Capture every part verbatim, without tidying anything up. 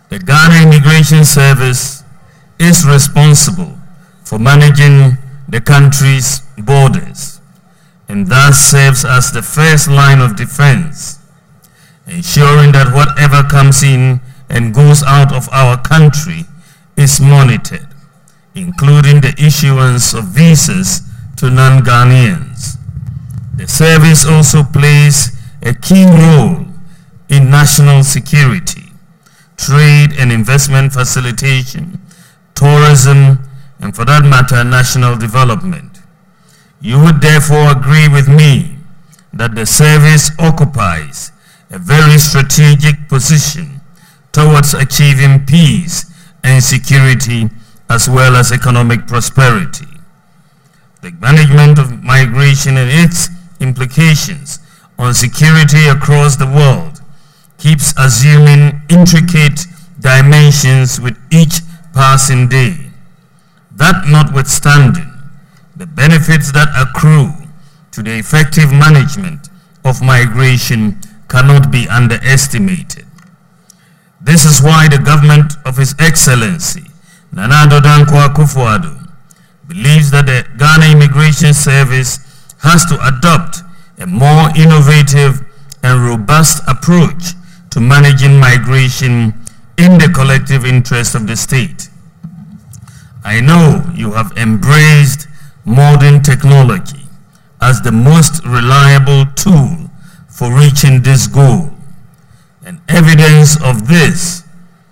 The Ghana Immigration Service is responsible for managing the country's borders and thus serves as the first line of defense, ensuring that whatever comes in and goes out of our country is monitored, including the issuance of visas to non-Ghanaians. The service also plays a key role in national security, trade and investment facilitation, tourism, and for that matter, national development. You would therefore agree with me that the service occupies a very strategic position towards achieving peace and security as well as economic prosperity. The management of migration and its implications on security across the world keeps assuming intricate dimensions with each passing day. That notwithstanding, the benefits that accrue to the effective management of migration cannot be underestimated. This is why the government of His Excellency Nana Addo Dankwa Akufo-Addo believes that the Ghana Immigration Service has to adopt a more innovative and robust approach to managing migration in the collective interest of the state. I know you have embraced modern technology as the most reliable tool for reaching this goal, and evidence of this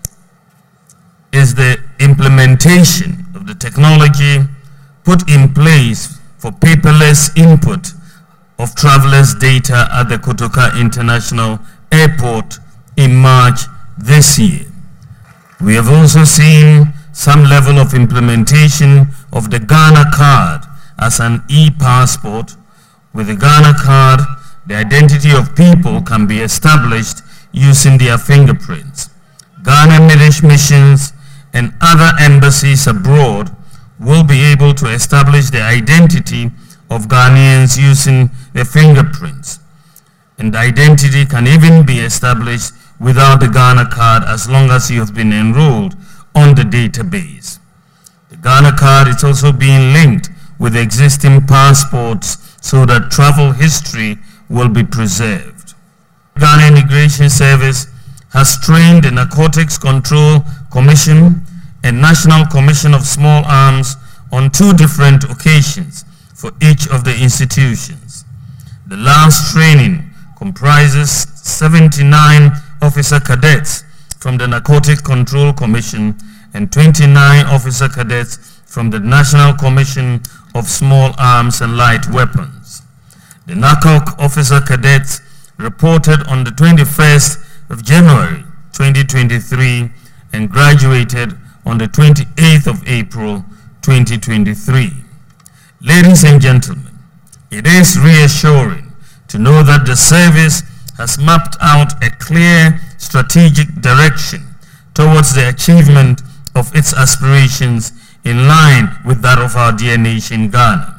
is the implementation of the technology put in place for paperless input of travelers' data at the Kotoka International Airport in March this year. We have also seen some level of implementation of the Ghana card as an e-passport. With the Ghana card, the identity of people can be established using their fingerprints. Ghana missions and other embassies abroad will be able to establish the identity of Ghanaians using their fingerprints. And the identity can even be established without the Ghana card as long as you have been enrolled on the database. The Ghana card is also being linked with existing passports so that travel history will be preserved. The Ghana Immigration Service has trained the Narcotics Control Commission and National Commission of Small Arms on two different occasions for each of the institutions. The last training comprises seventy-nine officer cadets from the Narcotics Control Commission and twenty-nine officer cadets from the National Commission of Small Arms and Light Weapons. The N A C O C officer cadets reported on the twenty-first of January twenty twenty-three and graduated on the twenty-eighth of April twenty twenty-three. Ladies and gentlemen, it is reassuring to know that the service has mapped out a clear strategic direction towards the achievement of its aspirations in line with that of our dear nation Ghana.